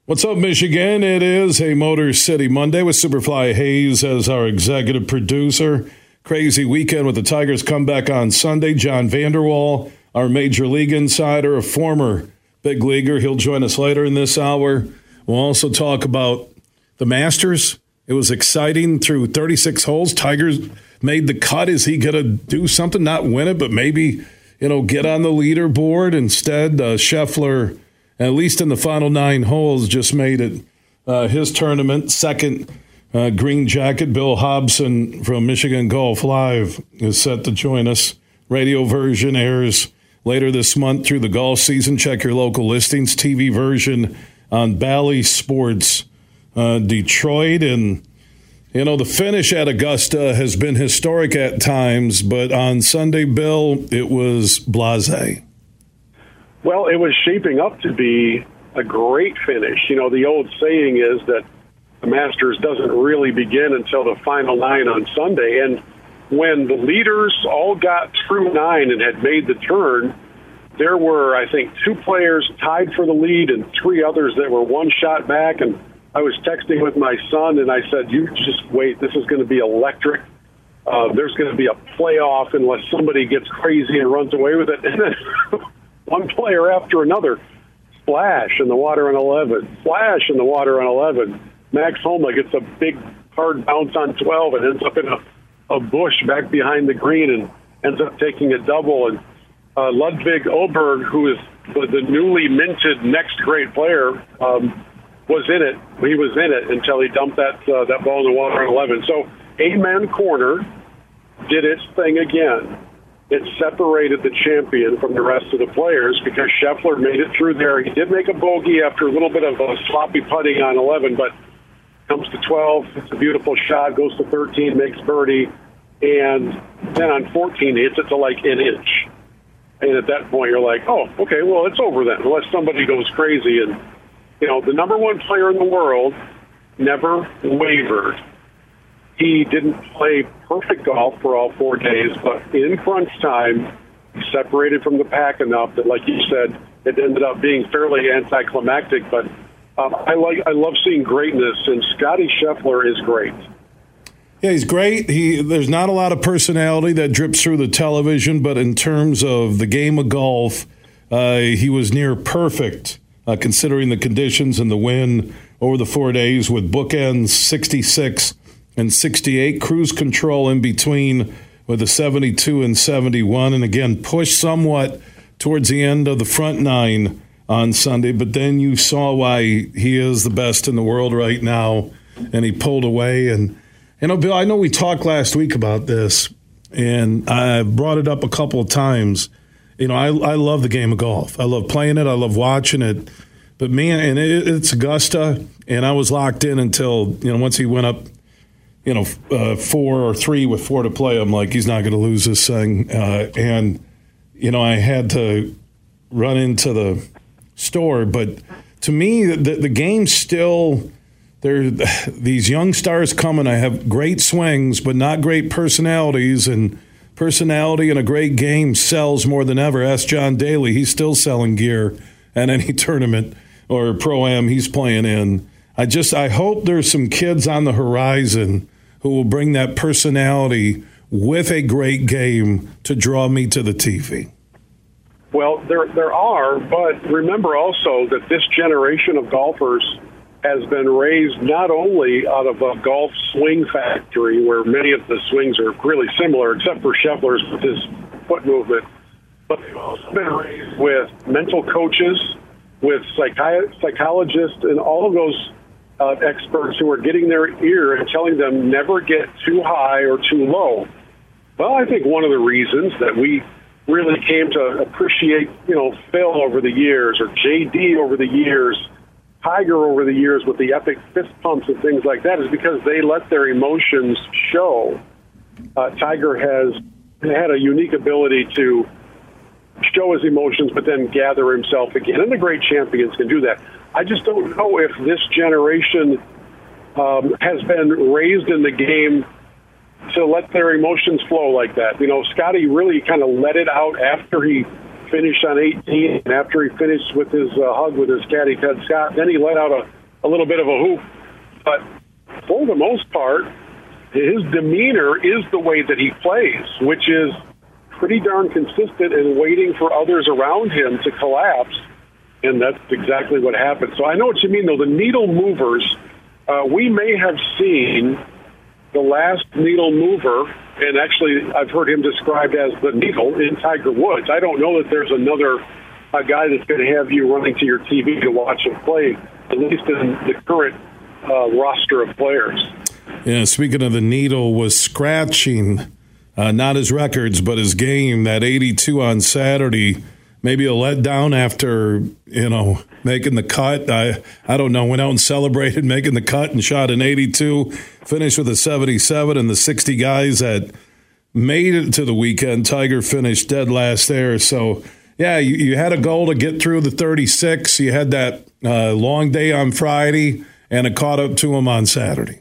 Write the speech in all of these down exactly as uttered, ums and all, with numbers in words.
What's up, Michigan? It is a Motor City Monday with Superfly Hayes as our executive producer. Crazy weekend with the Tigers comeback on Sunday. John Vanderwall, our Major League insider, a former big leaguer. He'll join us later in this hour. We'll also talk about the Masters. It was exciting through thirty-six holes. Tigers made the cut. Is he going to do something? Not win it, but maybe, you know, get on the leaderboard. Instead, uh, Scheffler, at least in the final nine holes, just made it uh, his tournament. Second uh, green jacket, Bill Hobson from Michigan Golf Live is set to join us. Radio version airs later this month through the golf season. Check your local listings. T V version on Bally Sports uh, Detroit. And, you know, the finish at Augusta has been historic at times, but on Sunday, Bill, it was blasé. Well, it was shaping up to be a great finish. You know, the old saying is that the Masters doesn't really begin until the final nine on Sunday. And when the leaders all got through nine and had made the turn, there were, I think, two players tied for the lead and three others that were one shot back. And I was texting with my son, and I said, you just wait. This is going to be electric. Uh, there's going to be a playoff unless somebody gets crazy and runs away with it. And then one player after another, splash in the water on eleven, splash in the water on eleven. Max Homa gets a big hard bounce on twelve and ends up in a, a bush back behind the green and ends up taking a double. And uh, Ludwig Oberg, who is the, the newly minted next great player, um, was in it. He was in it until he dumped that uh, that ball in the water on eleven. So Amen Corner did its thing again. It separated the champion from the rest of the players because Scheffler made it through there. He did make a bogey after a little bit of a sloppy putting on eleven, but comes to twelve. It's a beautiful shot, goes to thirteen, makes birdie, and then on fourteen, he hits it to like an inch. And at that point, you're like, oh, okay, well, it's over then, unless somebody goes crazy. And, you know, the number one player in the world never wavered. He didn't play perfect golf for all four days, but in crunch time, he separated from the pack enough that, like you said, it ended up being fairly anticlimactic. But um, I like, I love seeing greatness, and Scotty Scheffler is great. Yeah, he's great. He there's not a lot of personality that drips through the television, but in terms of the game of golf, uh, he was near perfect, uh, considering the conditions and the wind over the four days with bookends sixty-six and sixty-eight, cruise control in between with a seventy-two and seventy-one, and again pushed somewhat towards the end of the front nine on Sunday, but then you saw why he is the best in the world right now, and he pulled away. And, you know, Bill, I know we talked last week about this, and I brought it up a couple of times. You know, I, I love the game of golf. I love playing it. I love watching it. But, man, and it, it's Augusta, and I was locked in until, you know, once he went up, you know, uh, four or three with four to play, I'm like, he's not going to lose this thing. Uh, and, you know, I had to run into the store. But to me, the, the game still, there, these young stars coming. I have great swings, but not great personalities. And personality in a great game sells more than ever. Ask John Daly. He's still selling gear at any tournament or Pro-Am he's playing in. I just, I hope there's some kids on the horizon who will bring that personality with a great game to draw me to the T V. Well, there there are, but remember also that this generation of golfers has been raised not only out of a golf swing factory where many of the swings are really similar, except for Scheffler's with his foot movement, but they've also been raised with mental coaches, with psychi- psychologists, and all of those Uh, experts who are getting their ear and telling them never get too high or too low. Well, I think one of the reasons that we really came to appreciate, you know, Phil over the years or J D over the years, Tiger over the years with the epic fist pumps and things like that is because they let their emotions show. Uh, Tiger has had a unique ability to show his emotions but then gather himself again, and the great champions can do that. I just don't know if this generation um, has been raised in the game to let their emotions flow like that. You know, Scotty really kind of let it out after he finish on eighteen, and after he finished with his uh, hug with his caddy, Ted Scott, then he let out a, a little bit of a hoop. But for the most part, his demeanor is the way that he plays, which is pretty darn consistent in waiting for others around him to collapse, and that's exactly what happened. So I know what you mean, though. The needle movers, uh, we may have seen the last needle mover, and actually I've heard him described as the needle in Tiger Woods. I don't know that there's another a guy that's going to have you running to your T V to watch him play, at least in the current uh, roster of players. Yeah, speaking of the needle, was scratching, uh, not his records, but his game, that eighty-two on Saturday. Maybe a letdown after, you know, making the cut. I I don't know, went out and celebrated making the cut and shot an eighty-two, finished with a seventy-seven, and the sixty guys that made it to the weekend, Tiger finished dead last there. So, yeah, you, you had a goal to get through the thirty-six. You had that uh, long day on Friday, and it caught up to him on Saturday.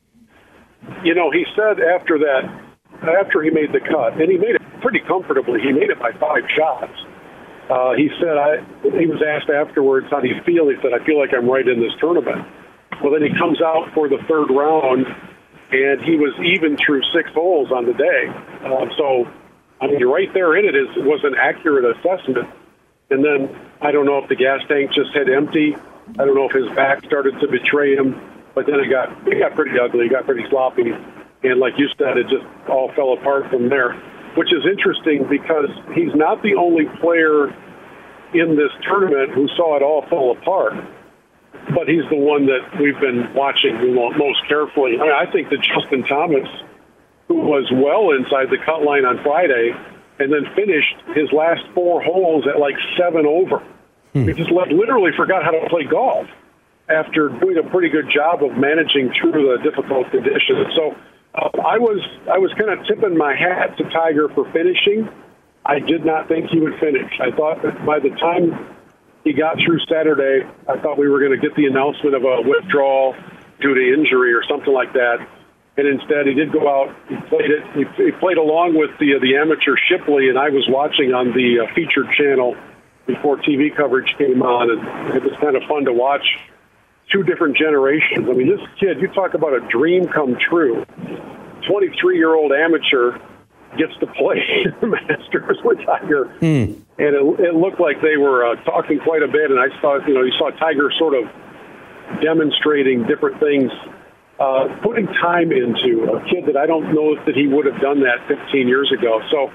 You know, he said after that, after he made the cut, and he made it pretty comfortably, he made it by five shots. Uh, he said, I, he was asked afterwards, how do you feel? He said, I feel like I'm right in this tournament. Well, then he comes out for the third round, and he was even through six holes on the day. Uh, so, I mean, right there in it is, was an accurate assessment. And then I don't know if the gas tank just hit empty. I don't know if his back started to betray him. But then it got it got pretty ugly. It got pretty sloppy. And like you said, it just all fell apart from there, which is interesting because he's not the only player in this tournament who saw it all fall apart, but he's the one that we've been watching most carefully. I mean, I think that Justin Thomas, who was well inside the cut line on Friday and then finished his last four holes at like seven over, hmm. he just literally forgot how to play golf after doing a pretty good job of managing through the difficult conditions. So uh, I was I was kind of tipping my hat to Tiger for finishing. I did not think he would finish. I thought that by the time he got through Saturday, I thought we were going to get the announcement of a withdrawal due to injury or something like that. And instead, he did go out. He played it. He, he played along with the the amateur Shipley, and I was watching on the uh, featured channel before T V coverage came on, and it was kind of fun to watch. Two different generations. I mean, this kid, you talk about a dream come true. twenty-three-year-old amateur gets to play the Masters with Tiger. Mm. And it, it looked like they were uh, talking quite a bit, and I saw, you know, you saw Tiger sort of demonstrating different things, uh, putting time into a kid that I don't know that he would have done that fifteen years ago. So,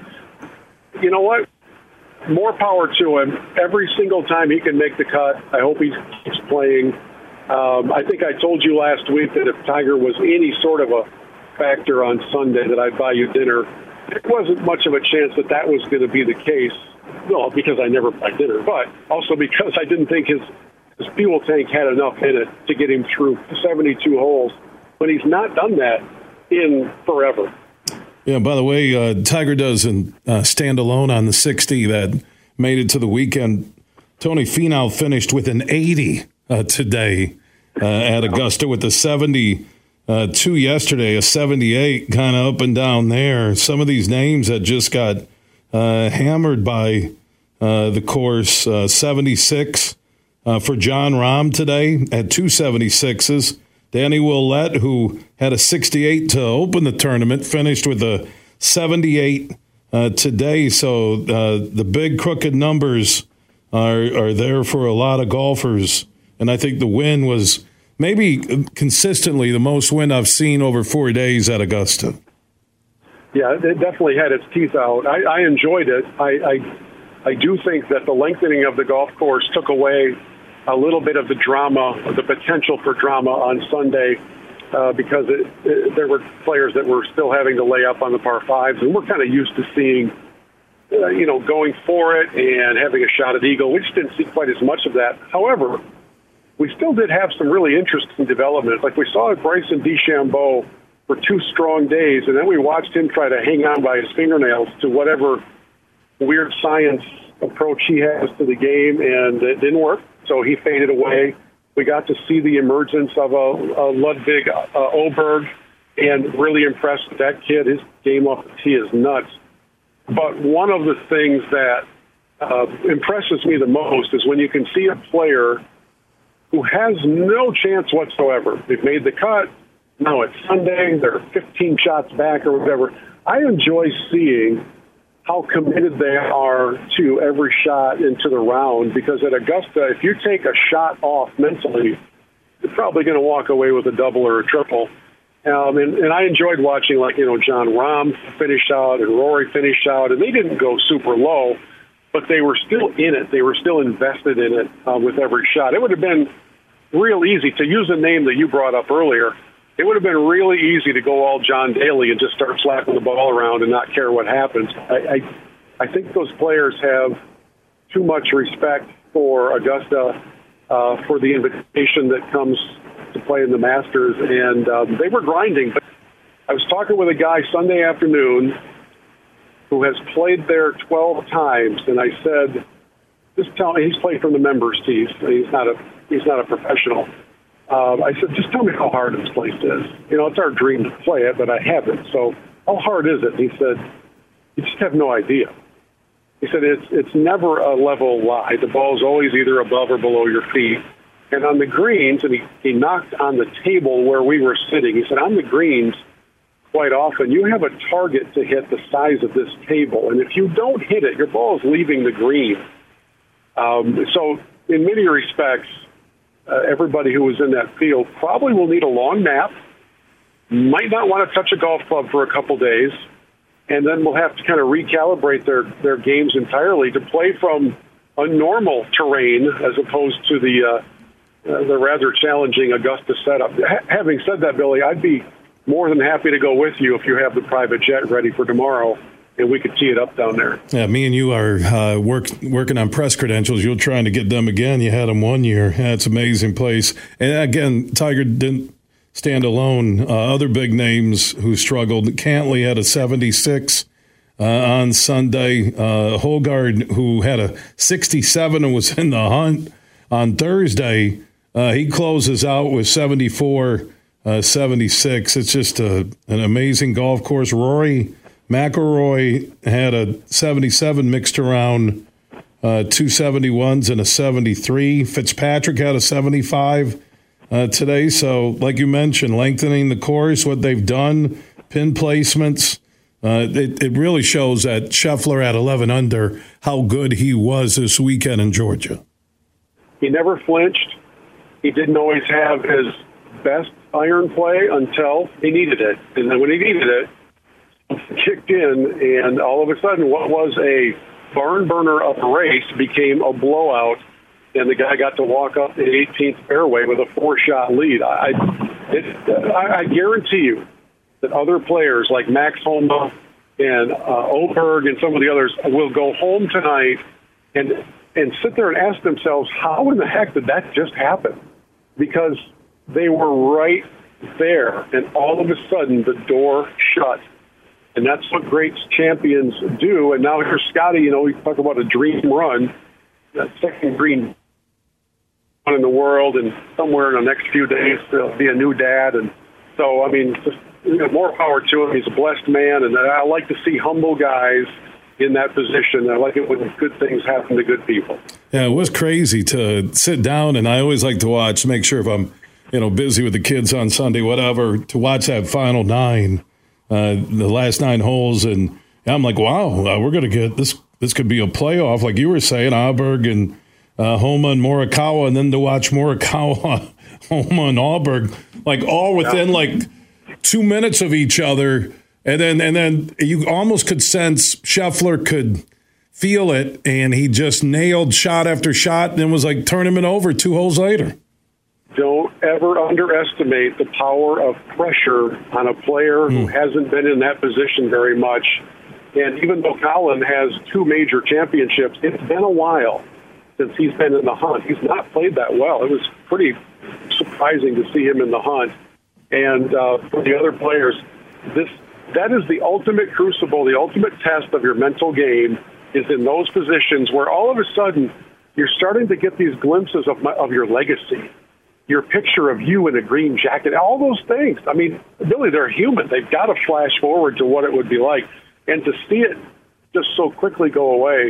you know what? More power to him. Every single time he can make the cut, I hope he keeps playing. Um, I think I told you last week that if Tiger was any sort of a factor on Sunday that I'd buy you dinner. There wasn't much of a chance that that was going to be the case. Well, because I never buy dinner, but also because I didn't think his, his fuel tank had enough in it to get him through seventy-two holes. But he's not done that in forever. Yeah, by the way, uh, Tiger doesn't uh, stand alone on the sixty that made it to the weekend. Tony Finau finished with an eighty uh, today uh, at Augusta with the seventy-two uh, yesterday, a seventy-eight, kind of up and down there. Some of these names that just got uh, hammered by uh, the course, uh, seventy-six uh, for Jon Rahm today at two seventy-sixes. Danny Willett, who had a sixty-eight to open the tournament, finished with a seventy-eight uh, today. So uh, the big crooked numbers are are there for a lot of golfers. And I think the win was maybe consistently the most win I've seen over four days at Augusta. Yeah, it definitely had its teeth out. I, I enjoyed it. I, I I do think that the lengthening of the golf course took away a little bit of the drama, the potential for drama on Sunday, uh, because it, it, there were players that were still having to lay up on the par fives, and we're kind of used to seeing, uh, you know, going for it and having a shot at eagle. We just didn't see quite as much of that. However, we still did have some really interesting developments. Like we saw Bryson DeChambeau for two strong days, and then we watched him try to hang on by his fingernails to whatever weird science approach he has to the game, and it didn't work. So he faded away. We got to see the emergence of a, a Ludwig uh, Oberg, and really impressed with that kid. His game off the tee is nuts. But one of the things that uh, impresses me the most is when you can see a player who has no chance whatsoever. They've made the cut. Now it's Sunday. They're fifteen shots back or whatever. I enjoy seeing how committed they are to every shot into the round, because at Augusta, if you take a shot off mentally, you're probably going to walk away with a double or a triple. Um, and, and I enjoyed watching, like, you know, John Rahm finish out and Rory finish out, and they didn't go super low, but they were still in it. They were still invested in it uh, with every shot. It would have been real easy, to use a name that you brought up earlier, it would have been really easy to go all John Daly and just start slapping the ball around and not care what happens. I, I, I think those players have too much respect for Augusta, uh, for the invitation that comes to play in the Masters, and um, they were grinding. But I was talking with a guy Sunday afternoon who has played there twelve times, and I said, "Just tell me." He's played from the members' tees. He's not a he's not a professional. Um, I said, "Just tell me how hard this place is. You know, it's our dream to play it, but I haven't. So how hard is it?" And he said, "You just have no idea." He said, "It's it's never a level lie. The ball's always either above or below your feet." And on the greens, and he, he knocked on the table where we were sitting. He said, "On the greens, quite often, you have a target to hit the size of this table. And if you don't hit it, your ball is leaving the green." Um, so in many respects, uh, everybody who was in that field probably will need a long nap, might not want to touch a golf club for a couple days, and then we'll have to kind of recalibrate their, their games entirely to play from a normal terrain as opposed to the uh, uh, the rather challenging Augusta setup. H- having said that, Billy, I'd be more than happy to go with you if you have the private jet ready for tomorrow, and we could tee it up down there. Yeah, me and you are uh, work, working on press credentials. You're trying to get them again. You had them one year. Yeah, it's an amazing place. And again, Tiger didn't stand alone. Uh, other big names who struggled. Cantley had a seventy-six uh, on Sunday. Uh, Holgard, who had a sixty-seven and was in the hunt on Thursday, uh, he closes out with seventy-four, uh, seventy-six. It's just a, an amazing golf course. Rory McIlroy had a seventy-seven mixed around uh, two seventy-ones and a seventy-three. Fitzpatrick had a seventy-five uh, today. So, like you mentioned, lengthening the course, what they've done, pin placements, uh, it, it really shows that Scheffler at eleven under, how good he was this weekend in Georgia. He never flinched. He didn't always have his best iron play until he needed it. And then when he needed it, kicked in, and all of a sudden what was a barn burner of a race became a blowout, and the guy got to walk up the eighteenth fairway with a four-shot lead. I, it, I, I guarantee you that other players like Max Homa and uh, Oberg and some of the others will go home tonight and and sit there and ask themselves, how in the heck did that just happen? Because they were right there, and all of a sudden the door shut. And that's what great champions do. And now here's Scotty, you know, we talk about a dream run, that second green run in the world, and somewhere in the next few days there'll be a new dad. And so, I mean, just, you know, more power to him. He's a blessed man, and I like to see humble guys in that position. I like it when good things happen to good people. Yeah, it was crazy to sit down, and I always like to watch, make sure if I'm, you know, busy with the kids on Sunday, whatever, to watch that final nine. Uh, the last nine holes, and I'm like, wow, uh, we're going to get this. This could be a playoff, like you were saying, Auberg and uh, Homa and Morikawa, and then to watch Morikawa, Homa and Auberg, like all within like two minutes of each other, and then and then you almost could sense Scheffler could feel it, and he just nailed shot after shot, and it was like tournament over two holes later. Don't ever underestimate the power of pressure on a player who hasn't been in that position very much. And even though Colin has two major championships, it's been a while since he's been in the hunt. He's not played that well. It was pretty surprising to see him in the hunt. And uh, for the other players, this that is the ultimate crucible, the ultimate test of your mental game is in those positions where all of a sudden you're starting to get these glimpses of my, of your legacy. Your picture of you in a green jacket, all those things. I mean, really, they're human. They've got to flash forward to what it would be like. And to see it just so quickly go away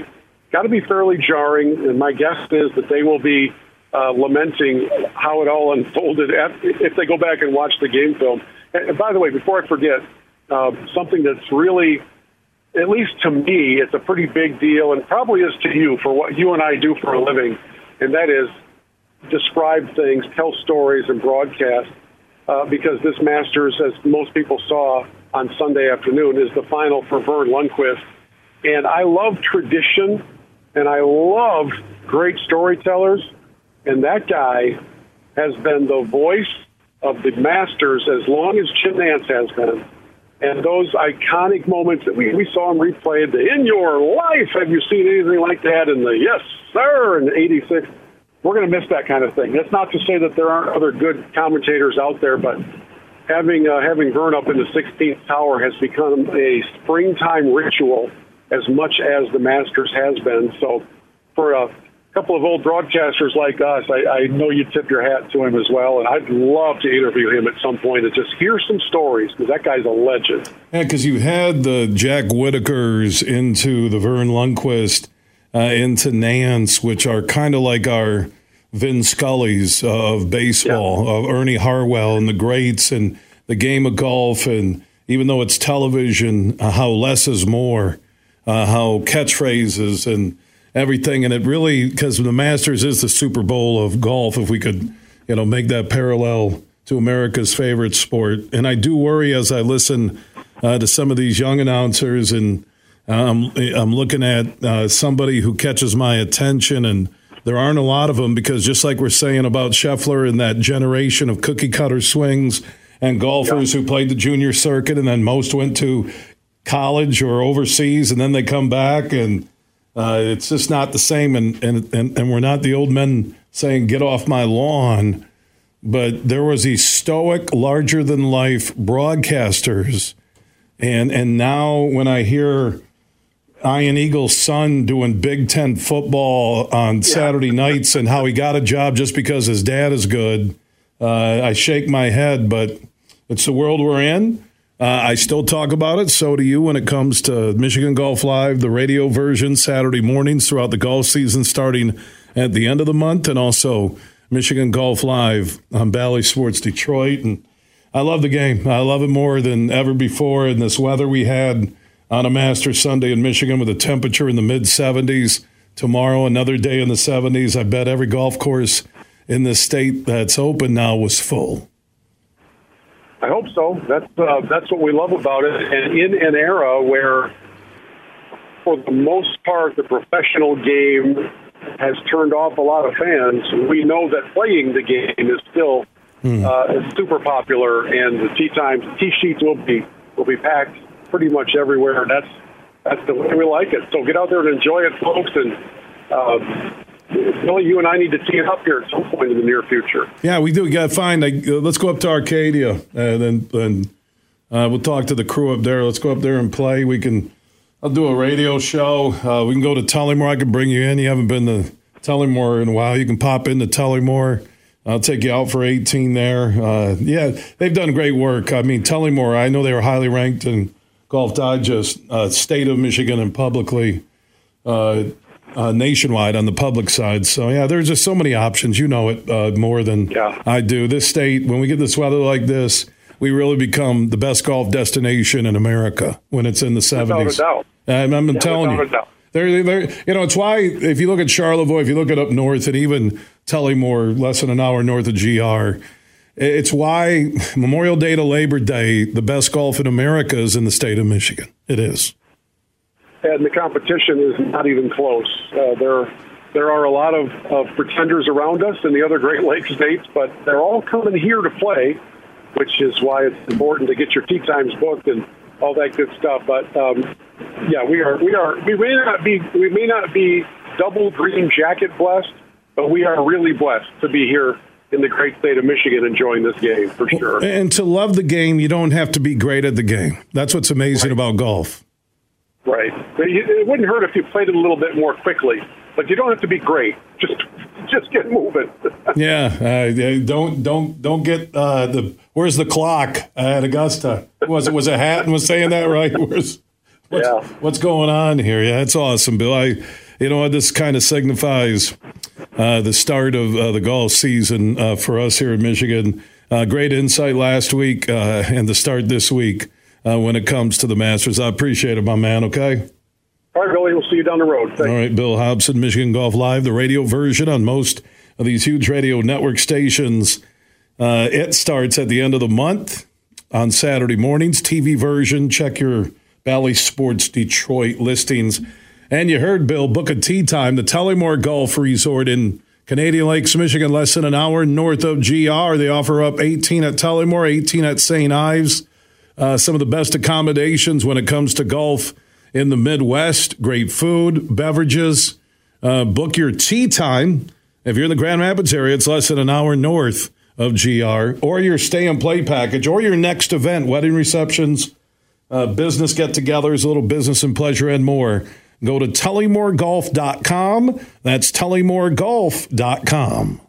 got to be fairly jarring. And my guess is that they will be uh, lamenting how it all unfolded at, if they go back and watch the game film. And, and by the way, before I forget, uh, something that's really, at least to me, it's a pretty big deal, and probably is to you for what you and I do for a living, and that is describe things, tell stories, and broadcast. Uh, because this Masters, as most people saw on Sunday afternoon, is the final for Verne Lundquist. And I love tradition, and I love great storytellers, and that guy has been the voice of the Masters as long as Jim Nantz has been. And those iconic moments that we, we saw him replayed, the "In Your Life, have you seen anything like that?" and the "Yes, sir," in eighty-six. We're going to miss that kind of thing. That's not to say that there aren't other good commentators out there, but having uh, having Verne up in the sixteenth tower has become a springtime ritual as much as the Masters has been. So for a couple of old broadcasters like us, I, I know you tip your hat to him as well, and I'd love to interview him at some point and just hear some stories, because that guy's a legend. Yeah, because you had the Jack Whitakers into the Verne Lundquist, Uh, into Nance, which are kind of like our Vin Scullys of baseball, yeah. of Ernie Harwell and the greats and the game of golf. And even though it's television, uh, how less is more, uh, how catchphrases and everything. And it really, because the Masters is the Super Bowl of golf, if we could, you know, make that parallel to America's favorite sport. And I do worry as I listen uh, to some of these young announcers, and I'm, I'm looking at uh, somebody who catches my attention, and there aren't a lot of them, because just like we're saying about Scheffler and that generation of cookie-cutter swings and golfers yeah. who played the junior circuit and then most went to college or overseas and then they come back, and uh, it's just not the same. And, and, and, and we're not the old men saying, get off my lawn. But there was these stoic, larger-than-life broadcasters. And, and now when I hear Ian Eagle's son doing Big Ten football on yeah. Saturday nights and how he got a job just because his dad is good, uh, I shake my head, but it's the world we're in. Uh, I still talk about it. So do you when it comes to Michigan Golf Live, the radio version, Saturday mornings throughout the golf season starting at the end of the month, and also Michigan Golf Live on Bally Sports Detroit. And I love the game. I love it more than ever before. In this weather we had on a Masters Sunday in Michigan with a temperature in the mid seventies. Tomorrow, another day in the seventies. I bet every golf course in this state that's open now was full. I hope so. That's uh, that's what we love about it. And in an era where, for the most part, the professional game has turned off a lot of fans, we know that playing the game is still mm. uh, super popular, and the tee times, tee sheets will be will be packed pretty much everywhere. That's that's the way we like it. So get out there and enjoy it, folks. And uh, Billy, you and I need to tee it up here at some point in the near future. Yeah, we do. We got to find. Uh, let's go up to Arcadia, and then and uh, we'll talk to the crew up there. Let's go up there and play. We can. I'll do a radio show. Uh, we can go to Tullymore. I can bring you in. You haven't been to Tullymore in a while. You can pop into Tullymore. I'll take you out for eighteen there. Uh, yeah, they've done great work. I mean, Tullymore, I know they were highly ranked in Golf Digest, uh, state of Michigan, and publicly uh, uh, nationwide on the public side. So, yeah, there's just so many options. You know it uh, more than yeah. I do. This state, when we get this weather like this, we really become the best golf destination in America when it's in the seventies. Without a doubt. I'm, I'm yeah, telling you. They're, they're, you know, it's why if you look at Charlevoix, if you look at up north, and even Tullymore, less than an hour north of G R, it's why Memorial Day to Labor Day, the best golf in America is in the state of Michigan. It is. And the competition is not even close. Uh, there, there are a lot of, of pretenders around us in the other Great Lakes states, but they're all coming here to play, which is why it's important to get your tee times booked and all that good stuff. But um, yeah, we are, we are, we may not be, we may not be double green jacket blessed, but we are really blessed to be here in the great state of Michigan enjoying this game, for sure. And to love the game, you don't have to be great at the game. That's what's amazing right. about golf. Right. It wouldn't hurt if you played it a little bit more quickly, but you don't have to be great. Just just get moving. yeah. Uh, don't don't don't get uh, the where's the clock at Augusta? Was it was it Hatton was saying that right? Where's what's, yeah. what's going on here? Yeah, it's awesome, Bill. I you know what? This kind of signifies uh, the start of uh, the golf season uh, for us here in Michigan. Uh, great insight last week uh, and the start this week uh, when it comes to the Masters. I appreciate it, my man, okay? All right, Billy, we'll see you down the road. Thanks. All right, Bill Hobson, Michigan Golf Live, the radio version on most of these huge radio network stations. Uh, it starts at the end of the month on Saturday mornings. T V version, check your Bally Sports Detroit listings. And you heard Bill, book a tee time, the Tullymore Golf Resort in Canadian Lakes, Michigan, less than an hour north of G R. They offer up eighteen at Tullymore, eighteen at Saint Ives. Uh, some of the best accommodations when it comes to golf in the Midwest. Great food, beverages. Uh, book your tee time. If you're in the Grand Rapids area, it's less than an hour north of G R. Or your stay and play package, or your next event, wedding receptions, uh, business get-togethers, a little business and pleasure, and more. Go to tullymore golf dot com. That's tullymore golf dot com.